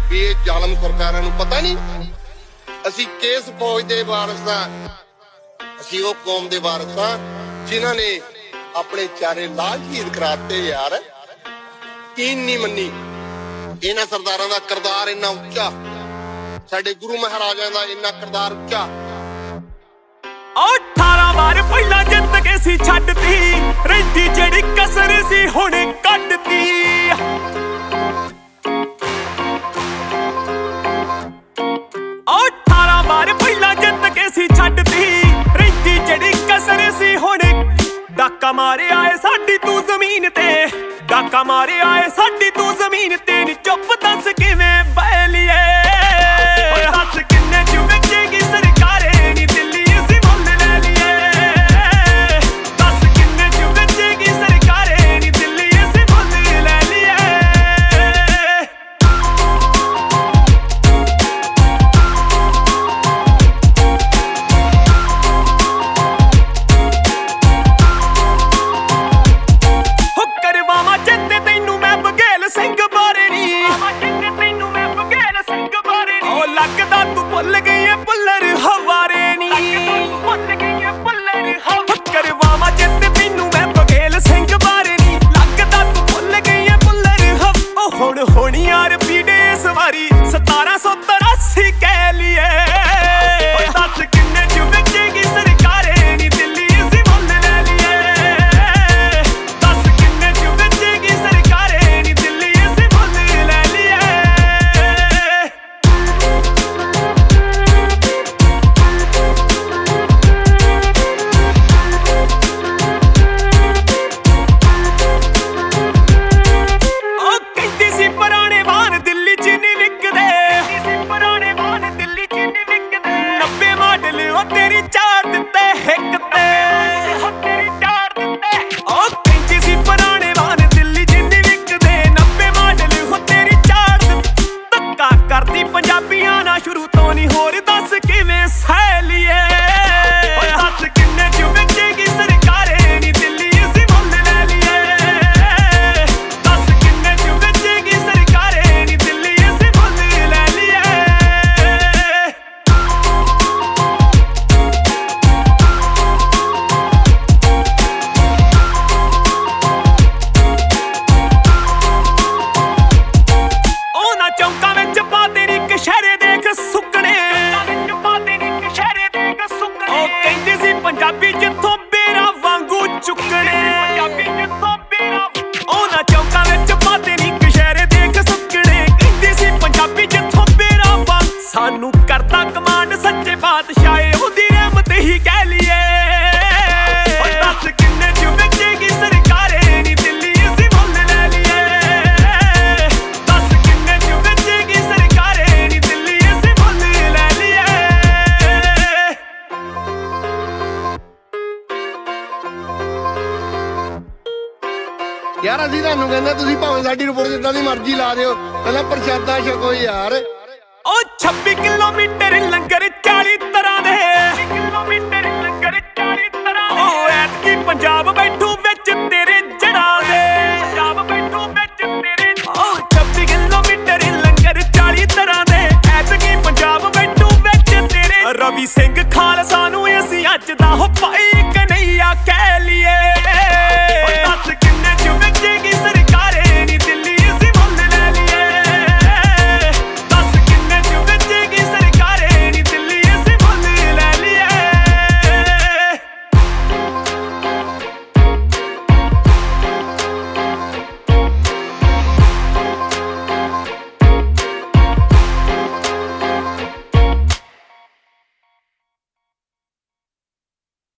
ਵੀ ਇਹ ਜ਼ਾਲਮ ਸਰਕਾਰਾਂ ਨੂੰ ਪਤਾ ਨਹੀਂ ਅਸੀਂ ਕਿਸ ਫੌਜ ਦੇ ਵਾਰਸ ਆ। ਅਸੀਂ ਉਹ ਕੌਮ ਦੇ ਵਾਰਸ ਆ ਜਿਨ੍ਹਾਂ ਨੇ ਆਪਣੇ ਚਾਰੇ ਲਾਲ ਸ਼ਹੀਦ ਕਰਾਤੇ ਯਾਰ। ਕੀਨ ਨਹੀਂ ਮੰਨੀ। ਇਹਨਾਂ ਸਰਦਾਰਾਂ ਦਾ ਕਿਰਦਾਰ ਇੰਨਾ ਉੱਚਾ, ਸਾਡੇ ਗੁਰੂ ਮਹਾਰਾਜਾਂ ਦਾ ਇੰਨਾ ਕਿਰਦਾਰ ਉੱਚਾ। 18 ਵਾਰ ਪਹਿਲਾਂ ਜਿੱਤ ਕੇ ਸੀ ਛੱਡਤੀ, ਰਹਿੰਦੀ ਜਿਹੜੀ ਕਸਰ ਸੀ ਹੁਣ ਕੱਢਤੀ। 18 ਵਾਰ ਪਹਿਲਾਂ ਜਿੱਤ ਕੇ ਸੀ ਛੱਡਤੀ, ਰਹਿੰਦੀ ਜਿਹੜੀ ਕਸਰ ਸੀ ਹੁਣ। ਡਾਕਾ ਮਾਰਿਆ ਏ ਸਾਡੀ ਤੂੰ ਜ਼ਮੀਨ ਤੇ, ਡਾਕਾ ਮਾਰਿਆ ਏ ਸਾਡੀ ਤੂੰ ਜ਼ਮੀਨ ਤੇ। ਨੀ ਚੁੱਪ ਦੱਸ ਕਿਵੇਂ ਬਹਿ ਲਈਏ, ਦੱਸ ਕਿੰਨੇ ਚ ਵੇਚੇਗੀ ਸਰਕਾਰੇ ਨੀ ਦਿੱਲੀ ਅਸੀਂ ਮੁੱਲ ਲੈ ਲਈਏ। ਦੱਸ ਕਿੰਨੇ ਚ ਵੇਚੇਗੀ ਸਰਕਾਰੇ ਨੀ ਦਿੱਲੀ ਅਸੀਂ ਮੁੱਲ ਲੈ ਲਈਏ। ਹੋ ਕਰਵਾਵਾਂ ਚੇਤੇ ਤੈਨੂੰ ਮੈਂ ਬਘੇਲ ਸਿੰਘ ਬਾਰੇ ਨੀ, ਤੈਨੂੰ ਮੈਂ ਬਘੇਲ ਸਿੰਘ ਬਾਰੇ ਨੀ। ਉਹ ਲੱਗਦਾ ਤੂੰ ਭੁੱਲ ਗਈ ਏ ਪੁੱਲਰ ਹਵਾਰੇ ਨੀ, ਭੁੱਲ ਗਈ ਏ ਪੁੱਲਰ ਹਵਾਰੇ। ਕਰਵਾਵਾਂ ਚੇਤੇ ਤੈਨੂੰ ਮੈਂ ਬਘੇਲ ਸਿੰਘ ਬਾਰੇ ਨੀ, ਲੱਗਦਾ ਤੂੰ ਭੁੱਲ ਗਈ ਏ ਪੁੱਲਰ ਹਵਾ। ਉਹ ਹੁਣ ਹੋਣੀ ਯਾਰ ਪੀੜੇ ਇਸ ਵਾਰੀ 1783 ਕਹਿ ਲਈਏ। ਦੱਸ ਕਿੰਨੇ ਚ ਵੇਚੇਗੀ ਸਰਕਾਰੇ ਨੀ ਦਿੱਲੀ ਅਸੀਂ ਮੁੱਲ ਲੈ ਲਈਏ। ਦੱਸ ਕਿੰਨੇ ਚ ਵੇਚੇਗੀ ਸਰਕਾਰੇ ਨੀ ਦਿੱਲੀ ਅਸੀਂ ਮੁੱਲ ਲੈ ਲਈਏ। ਉਹ ਕਹਿੰਦੀ ਸੀ ਪੁਰਾਣੇ ਵਾਹਨ ਦਿੱਲੀ ਚ ਨਹੀਂ ਵਿਕਦੇ, ਪੁਰਾਣੇ ਵਾਹਨ ਦਿੱਲੀ ਚ ਨਹੀਂ ਵਿਕਦੇ। 90 ਮਾਡਲ ਉਹ ਤੇਰੀ ਚਾਰ ਦਿੱਤੇ ਹਿੱਕ ਤੇ, ਤੇਰੀ ਚਾਰ ਦਿੱਤੇ। ਉਹ ਕਹਿੰਦੀ ਸੀ ਪੁਰਾਣੇ ਵਾਹਨ ਦਿੱਲੀ ਚ ਨਹੀਂ ਵਿਕਦੇ, 90 ਮਾਡਲ ਉਹ ਤੇਰੀ ਚਾਰ ਦਿੱਤੇ। ਧੱਕਾ ਕਰਦੀ ਪੰਜਾਬੀਆਂ ਨਾਲ ਸ਼ੁਰੂ ਤੋਂ ਨਹੀਂ, ਹੋਰ ਦੱਸ ਕਿਵੇਂ ਸਹਿ ਲਈਏ। ਦੱਸ ਕਿੰਨੇ ਚ ਵੇਚੇਗੀ ਸਰਕਾਰੇ ਨੀ ਦਿੱਲੀ ਅਸੀਂ ਮੁੱਲ ਲੈ ਲਈਏ। ਦੱਸ ਕਿੰਨੇ ਚ ਵੇਚੇਗੀ ਸਰਕਾਰੇ ਨੀ ਦਿੱਲੀ ਅਸੀਂ ਮੁੱਲ ਲੈ ਲਈਏ। ਉਹਨਾਂ ਚੌਂਕਾਂ ਵਿੱਚ ਪਾ ਤੇਰੀ ਕਸ਼ਹਿਰੇ ਦੇਖ ਸੁੱਕਣੇ, ਉਹ ਕਹਿੰਦੇ ਸੀ ਪੰਜਾਬੀ ਜਿੱਥੋਂ ਬੇਰਾਂ ਵਾਂਗੂ ਚੁੱਕਣੇ। ਉਹਨਾਂ ਚੌਂਕਾਂ ਵਿੱਚ ਪਾ ਤੇਰੀ ਕਸ਼ਹਿਰੇ ਦੇਖ ਸੁੱਕਣੇ, ਕਹਿੰਦੇ ਸੀ ਪੰਜਾਬੀ ਜਿੱਥੋਂ ਬੇਰਾਂ ਵਾਂਗ। ਸਾਨੂੰ ਕਰਦਾ ਕਮਾਂਡ ਸੱਚੇ ਬਾਦਸ਼ਾਹ ਉਹਦੀ ਰਹਿਮਤ ਹੀ ਕਹਿ ਲਈਏ। ਦੱਸ ਕਿੰਨੇ ਚ ਵੇਚੇਗੀ ਸਰਕਾਰੇ ਨੀ ਦਿੱਲੀ ਅਸੀਂ ਮੁੱਲ ਲੈ ਲਈਏ। ਦੱਸ ਕਿੰਨੇ ਚ ਵੇਚੇਗੀ ਸਰਕਾਰੇ ਨੀ ਦਿੱਲੀ ਅਸੀਂ ਮੁੱਲ ਲੈ ਲਈਏ। ਯਾਰ ਅਸੀਂ ਤੁਹਾਨੂੰ ਕਹਿੰਦੇ ਤੁਸੀਂ ਭਾਵੇਂ ਸਾਡੀ ਰਿਪੋਰਟ ਜਿੱਦਾਂ ਦੀ ਮਰਜ਼ੀ ਲਾ ਦਿਓ, ਪਹਿਲਾਂ ਪ੍ਰਸ਼ਾਦਾ ਛਕੋ ਯਾਰ। ਉਹ 26 ਕਿਲੋਮੀਟਰ ਲੰਗਰ 40 ਤਰ੍ਹਾਂ ਦੇ, 40 ਕਿਲੋਮੀਟਰ ਲੰਗਰ 40 ਤਰ੍ਹਾਂ ਦੇ। ਉਹ ਐਤਕੀ ਪੰਜਾਬ